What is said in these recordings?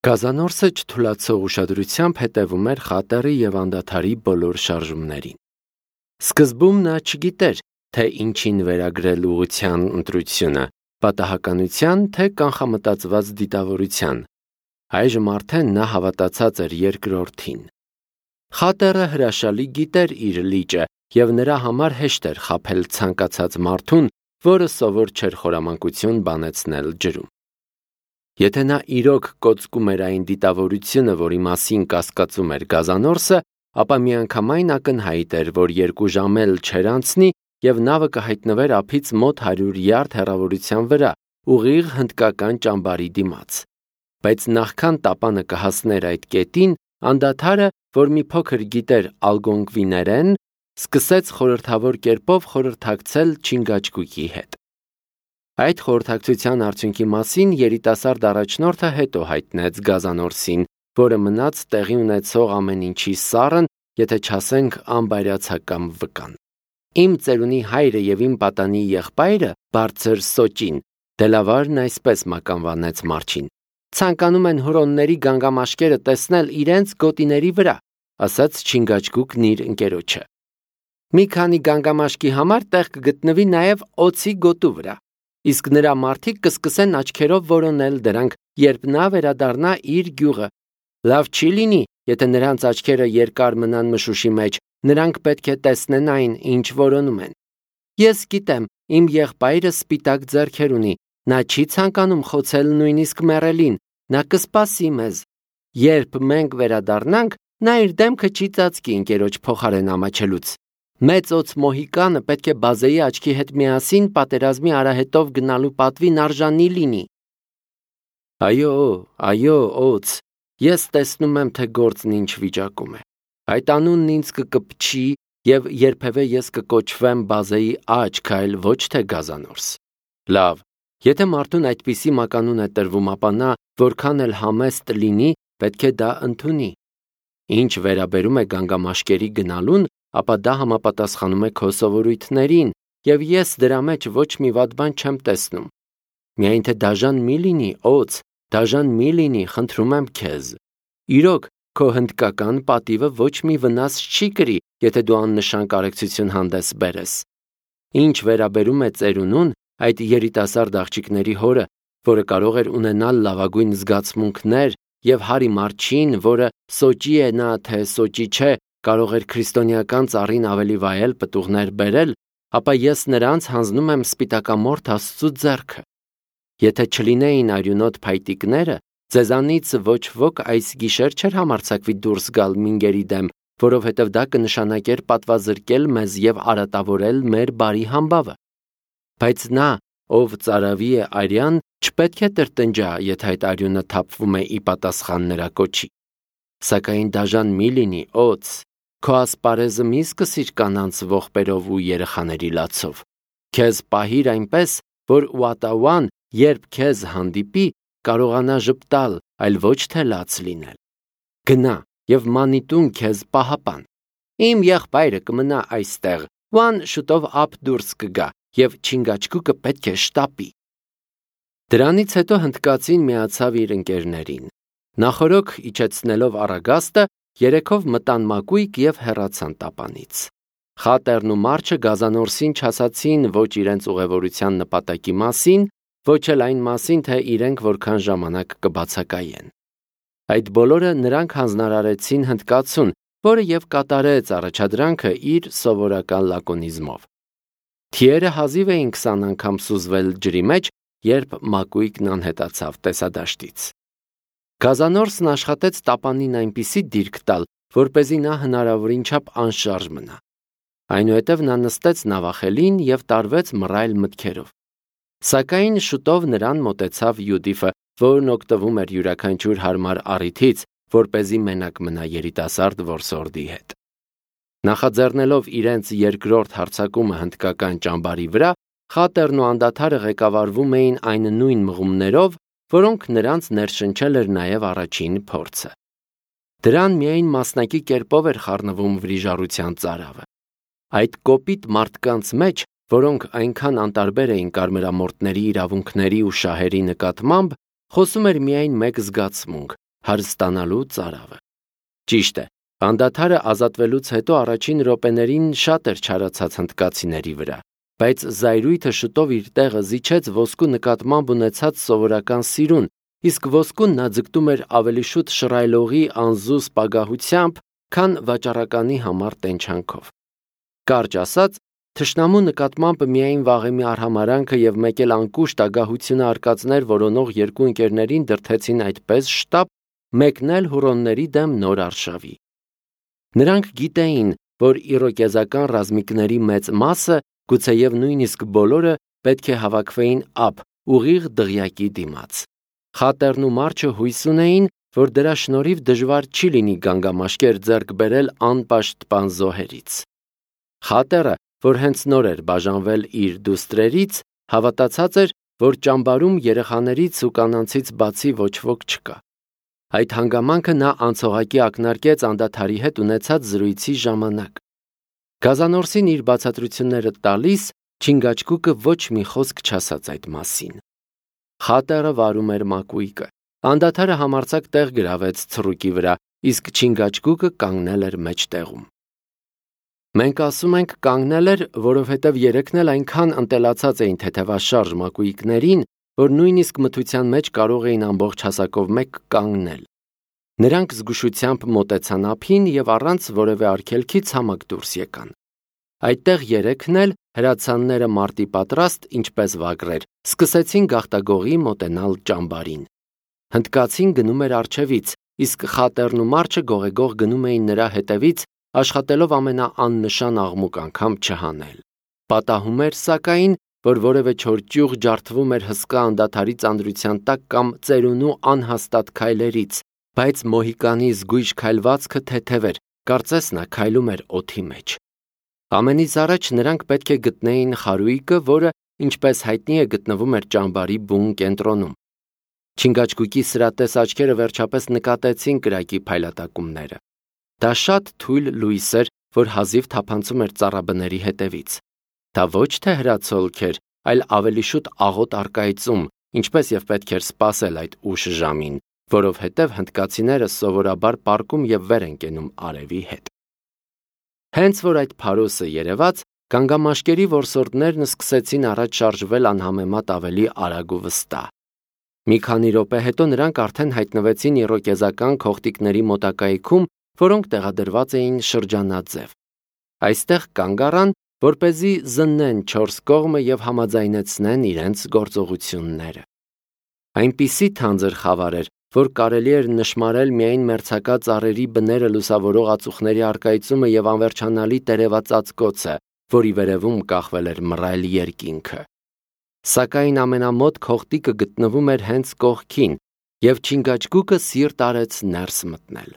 Գազանորսը չթուլացող ուշադրությամբ հետևում էր խատերի և անդադարի բոլոր շարժումներին։ Սկզբում նա չգիտեր, թե ինչին վերագրել ուղղության ընտրությունը՝ պատահականության, թե կանխամտածված դիտավորության։ Այժմ արդեն նա հավատացած էր երկրորդին։ Խատերը հրաշալի գիտեր իր լիճը և նրա համար հեշտ էր խաբել ցանկացած մարդուն, որը սովոր չէր խորամանկություն բանեցնել ջրում։ Եթե նա իրոք կոծկում էր այն դիտավորությունը, որի մասին կասկածում էր Գազանորսը, ապա միանգամայն ակնհայտ էր, որ 2 ժամ էլ չէր անցնի, և նավը կհայտնվեր ափից մոտ 100 յարդ հեռավորության վրա, ուղիղ հնդկական ճամբարի դիմաց։ Բայց նախքան տապանը կհասներ այդ կետին, անդադարը, որ մի փոքր գիտեր ալգոնկվիներեն, սկսեց խորհրդավոր կերպով խորհրդակցել Չինգաչգուկի հետ։ Այդ խորհրդակցության արդյունքի մասին երիտասարդ առաջնորդը հետո հայտնեց Գազանորսին, որը մնաց տեղի ունեցող ամեն ինչի սառն, եթե չասենք անբայրացակամ վկան։ Իմ ծերունի հայրը և իմ պատանի եղբայրը, բարձր Սոճին, Դելավարն այսպես մականվանեց Մարչին, ցանկանում են հուրոնների գանգամաշկերը տեսնել իրենց գոտիների վրա, ասաց Չինգաչգուկն իր ընկերոջը։ Մի քանի գանգամաշկի համար տեղ կգտնվի նաև օձի գոտու վրա, իսկ նրա մարդիկ կսկսեն աչքերով որոնել դրանք, երբ նա վերադառնա իր գյուղը։ Լավ չի լինի, եթե նրանց աչքերը երկար մնան մշուշի մեջ, նրանք պետք է տեսնեն այն, ինչ որոնում են։ Ես գիտեմ, իմ եղբայրը սպիտակ ձեռքեր ունի, նա չի ցանկանում խոցել նույնիսկ մեռելին, նա կսպասի մեզ։ Երբ մենք վերադառնանք, նա իր դեմքը չի ծածկի ընկերոջ փոխարեն ամաչելուց։ Մեծ օծ Մոհիկանը պետք է Բազեի աչքի հետ միասին պատերազմի արահետով գնալու պատվին արժանի լինի։ Այո, օծ, ես տեսնում եմ, թե գործն ինչ վիճակում է։ Այդ անունն ինձ կկպչի և երբևէ ես կկոչվեմ Բազեի աչք, այլ ոչ թե Գազանորս։ Լավ, եթե մարդուն այդպիսի մականուն է տրվում, ապա նա, որքան էլ համեստ լինի, պետք է դա ընդունի։ Ինչ վերաբերում է գանգամաշկերի գնալուն, ապա դա համապատասխանում է քո սովորույթներին, և ես դրա մեջ ոչ մի վատ բան չեմ տեսնում։ Միայն թե դաժան մի լինի, օծ, դաժան մի լինի, խնդրում եմ քեզ։ Իրոք, քո հնդկական պատիվը ոչ մի վնաս չի կրի, եթե դու աննշան կարեկցություն հանդես բերես։ Ինչ վերաբերում է ծերունուն, այդ երիտասարդ աղջիկների հորը, որը կարող էր ունենալ լավագույն զգացմունքներ, և Հարի Մարչին, որը Սոճի է նա, թե Սոճի չէ, կարող էր քրիստոնեական ծառին ավելի վայել պտուղներ բերել, ապա ես նրանց հանձնում եմ սպիտակամորթ Աստծու ձեռքը։ Եթե չլինեին արյունոտ փայտիկները, ձեզանից ոչ ոք այս գիշեր չէր համարձակվի դուրս գալ Մինգերի դեմ, որովհետև դա կնշանակեր պատվազրկել մեզ և արատավորել մեր բարի համբավը։ Բայց նա, ով ծարավի է արյան, չպետք է տրտնջա, եթե այդ արյունը թափվում է ի պատասխան նրա կոչի։ Սակայն դաժան մի լինի, օծ, քո ասպարեզը մի սկսիր կանանց ողբերով ու երեխաների լացով։ Քեզ պահիր այնպես, որ Ուատաուան, երբ քեզ հանդիպի, կարողանա ժպտալ, այլ ոչ թե լաց լինել։ Գնա և մանիտուն քեզ պահապան։ Իմ եղբայրը կմնա այստեղ, Ուան շուտով ափ դուրս կգա, և Չինգաչգուկը պետք է շտապի։ Դրանից հետո հնդկացին միացավ իր ընկերներին։ Նախօրոք իջեցնելով Առագաստը, երեքով մտան մակույկ և հեռացան տապանից։ Խատերն ու Մարչը Գազանորսին չասացին ոչ իրենց ուղևորության նպատակի մասին, ոչ էլ այն մասին, թե իրենք որքան ժամանակ կբացակայեն։ Այդ բոլորը նրանք հանձնարարեցին հնդկացուն, որը և կատարեց առաջադրանքը իր սովորական լակոնիզմով։ Թիերը հազիվ էին 20 անգամ սուզվել ջրի մեջ, երբ մակույկն անհետացավ տեսադաշտից։ Գազանորսն աշխատեց տապանին այնպիսի դիրք տալ, որպեսզի նա հնարավորին չափ անշարժ մնա։ Այնուհետև նա նստեց նավախելին և տարվեց մռայլ մտքերով։ Սակայն շուտով նրան մոտեցավ Յուդիֆը, որն օգտվում էր յուրաքանչյուր հարմար առիթից, որպեսզի մենակ մնա երիտասարդ որսորդի հետ։ Նախաձեռնելով իրենց երկրորդ հարձակումը հնդկական ճամբարի վրա, խատերն ու անդադարը ղեկավարվում էին այն նույն մղումներով, որոնք նրանց ներշնչել էր նաև առաջին փորձը։ Դրան միայն մասնակի կերպով էր խառնվում վրիժառության ծարավը։ Այդ կոպիտ մարդկանց մեջ, որոնք այնքան անտարբեր էին կարմրամորթների իրավունքների ու շահերի նկատմամբ, խոսում էր միայն մեկ զգացմունք՝ հարստանալու ծարավը։ Ճիշտ է, անդադարը ազատվելուց հետո առաջին րոպեներին շատ էր չարացած հնդկացիների վրա, բայց զայրույթը շուտով իր տեղը զիջեց ոսկու նկատմամբ ունեցած սովորական սիրուն, իսկ ոսկուն նա ձգտում էր ավելի շուտ շռայլողի անզուս պագահությամբ, քան վաճառականի համար տենչանքով։ Կարճ ասած, թշնամու նկատմամբ միայն վաղեմի արհամարանքը և մեկ էլ անկուշտ ագահությունը արկածներ որոնող երկու ընկերներին դրդեցին այդպես շտապ, մեկն էլ հուրոնների դեմ նոր արշավի։ Նրանք գիտեին, որ իրոկեզական ռազմիկների մեծ մասը, գուցեև նույնիսկ բոլորը, պետք է հավաքվեին ափ, ուղիղ դղյակի դիմաց։ Խատերն ու Մարչը հույս ունեին, որ դրա շնորհիվ դժվար չի լինի գանգամաշկեր ձեռք բերել անպաշտպան զոհերից։ Խատերը, որ հենց նոր էր բաժանվել իր դուստրերից, հավատացած էր, որ ճամբարում երեխաներից ու կանանցից բացի ոչ ոք չկա։ Այդ հանգամանքը նա անցողակի ակնարկեց անդադարի հետ ունեցած զրույցի ժամանակ։ Գազանորսին իր բացատրությունները տալիս, Չինգաչգուկը ոչ մի խոսք չասաց այդ մասին։ Խատերը վարում էր մակույկը։ Անդադարը համարձակ տեղ գրավեց ցռուկի վրա, իսկ Չինգաչգուկը կանգնել էր մեջտեղում։ Մենք ասում ենք կանգնել էր, որովհետև երեքն էլ այնքան ընտելացած էին թեթևաշարժ մակույկներին, որ նույնիսկ մթության մեջ կարող էին ամբողջ հասակով մեկ կանգնել։ Նրանք զգուշությամբ մոտեցան ափին և առանց որևէ արգելքի ցամաք դուրս եկան։ Այդտեղ երեքն էլ, հրացանները մարտի պատրաստ, ինչպես վագրեր, սկսեցին գաղտագողի մոտենալ ճամբարին։ Հնդկացին գնում էր առջևից, իսկ Խատերն ու Մարչը գողեգող գնում էին նրա հետևից, աշխատելով ամենաաննշան աղմուկ անգամ չհանել։ Պատահում էր, սակայն, որ որևէ չոր ճյուղ ջարդվում էր հսկա անդադարի ծանրության տակ կամ ծերունու անհաստատ քայլերից, բայց Մոհիկանի զգույշ քայլվածքը թեթև էր, կարծես նա քայլում էր օդի մեջ։ Ամենից առաջ նրանք պետք է գտնեին խարույկը, որը, ինչպես հայտնի է, գտնվում էր ճամբարի բուն կենտրոնում։ Չինգաչգուկի սրատես աչքերը վերջապես նկատեցին կրակի փայլատակումները։ Դա շատ թույլ լույս էր, որ հազիվ թափանցում էր ծառաբների հետևից։ Դա ոչ թե հրացոլք էր, այլ ավելի շուտ աղոտ առկայծում, ինչպես եւ պետք էր սպասել այդ ուշ ժամին, որովհետև հնդկացիները սովորաբար պառկում եւ վեր են կենում արևի հետ։ Հենց որ այդ փարոսը երևաց, գանգամաշկերի որսորդներն սկսեցին առաջ շարժվել անհամեմատ ավելի արագ ու վստահ։ Մի քանի րոպե հետո նրանք արդեն հայտնվեցին իրոկեզական քողտիկների մոտակայքում, որոնք տեղադրված էին շրջանաձև։ Այստեղ կանգ առան, որպեսզի զննեն չորս կողմը եւ համաձայնեցնեն իրենց գործողությունները։ Այնպիսի թանձր խավար էր, որ կարելի էր նշմարել միայն մերձակա ծառերի բները լուսավորող ածուխների առկայծումը եւ անվերջանալի տերևած ածկոցը, որի վերևում կախվել էր մռայլ երկինքը։ Սակայն ամենամոտ քողտիկը գտնվում էր հենց կողքին, եւ Չինգաչգուկը սիրտ արեց ներս մտնել։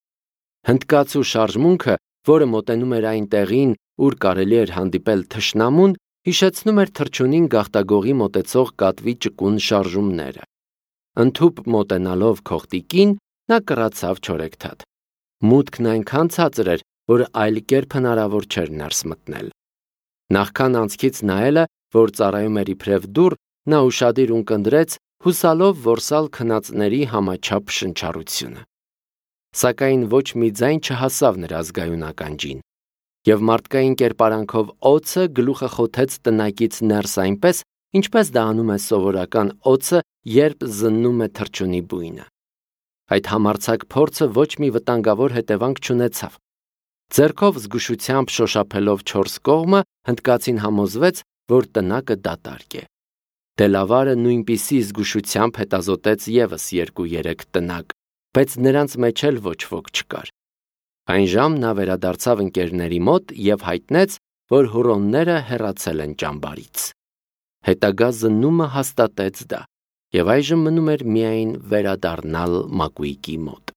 Հնդկացու շարժմունքը, որը մոտենում էր այն տեղին, ուր կարելի էր հանդիպել թշնամուն, հիշեցնում էր թռչունին գաղտագողի մոտեցող կատվի ճկուն շարժումները։ Ընդհուպ մոտենալով քողտիկին, նա կռացավ չորեքթաթ։ Մուտքն այնքան ցածր էր, որ այլ կերպ հնարավոր չէր ներս մտնել։ Նախքան անցքից նայելը, որ ծառայում էր իբրև դուռ, նա ուշադիր ունկնդրեց, հուսալով որսալ քնածների համաչափ շնչառությունը։ Սակայն ոչ մի ձայն չհասավ նրա զգայուն ականջին, եւ մարդկային կերպարանքով օձը գլուխը խոթեց տնակից ներս այնպես, ինչպես դա անում է սովորական օձը, երբ զննում է թռչունի բույնը։ Այդ համարձակ փորձը ոչ մի վտանգավոր հետևանք չունեցավ։ Ձեռքով զգուշությամբ շոշափելով չորս կողմը, հնդկացին համոզվեց, որ տնակը դատարկ է։ Դելավարը նույնպիսի զգուշությամբ հետազոտեց եւս 2-3 տնակ, բայց նրանց մեջ էլ ոչ ոք չկար։ Այն ժամ նա վերադարձավ ընկերների մոտ եւ հայտնեց, որ հուրոնները հեռացել են ճամբարից։ Հետագա զննումը հաստատեց դա, եւ այժմ մնում էր միայն վերադառնալ մակույկի մոտ։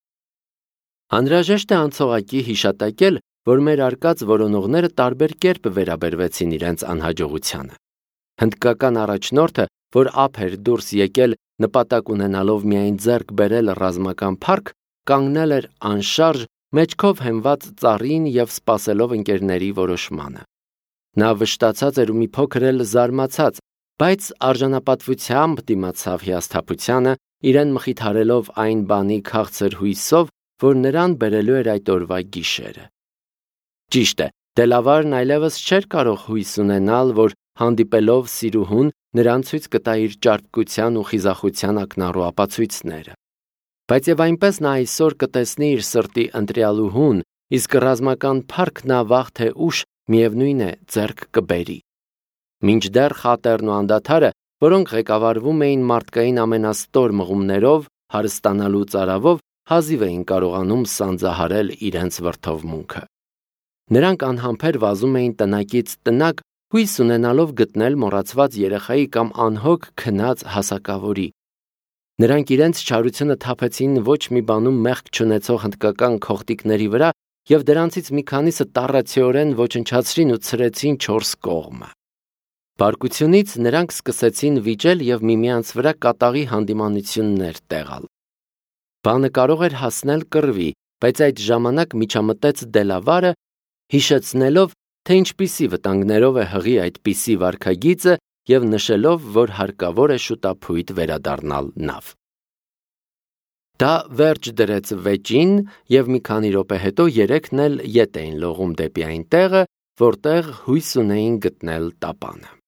Անհրաժեշտ է անցողակի հիշատակել, որ մեր արկած որոնողները տարբեր կերպ վերաբերվեցին իրենց անհաջողությանը։ Հնդկական առաջնորդը, որ ափ էր դուրս եկել նպատակ ունենալով միայն ձեռք բերել ռազմական փառք, կանգնել էր անշարժ, մեջքով հենված ծառին եւ սպասելով ընկերների որոշմանը։ Նա վշտացած էր ու մի փոքր էլ զարմացած, բայց արժանապատվությամբ դիմացավ հիասթափությանը, իրեն մխիթարելով այն բանի քաղցր հույսով, որ նրան բերելու էր այդ օրվա գիշերը։ Ճիշտ է, Դելավարն այլևս չէր կարող հույս ունենալ, որ հանդիպելով սիրուհուն նրան ցույց կտա իր ճարպկության ու խիզախության ակնառու ապացույցները։ Բայց եւ այնպես նա այսօր կտեսնի իր սրտի ընտրյալուհուն, իսկ ռազմական փառքն վաղ թե ուշ միևնույն է ձեռք կբերի։ Մինչդեռ խատերն ու անդադարը, որոնք ղեկավարվում էին մարդկային ամենաստոր մղումներով, հարստանալու ծարավով, հազիվ էին կարողանում սանձահարել իրենց վրդովմունքը։ Նրանք անհամբեր վազում էին տնակից տնակ, հույս ունենալով գտնել մոռացված երեխայի կամ անհոգ քնած հասակավորի։ Նրանք իրենց չարությունը թափեցին ոչ մի բանում մեղք չունեցող հնդկական քողտիկների վրա և դրանցից մի քանիսը տառացիորեն ոչնչացրին ու ցրեցին 4 կողմը։ Բարկությունից նրանք սկսեցին վիճել և միմյանց վրա կատաղի հանդիմանություններ տեղալ։ Բանը կարող էր հասնել կռվի, բայց այդ ժամանակ միջամտեց Դելավարը, հիշեցնելով, թե ինչպիսի վտանգներով է հղի այդպիսի վարքագիծը և նշելով, որ հարկավոր է շուտափույթ վերադառնալ նավ։ Դա վերջ դրեց վեճին, և մի քանի րոպե հետո երեքն էլ ետ էին լողում դեպի այն տեղը, որտեղ հույս ունեին գտնել տապանը։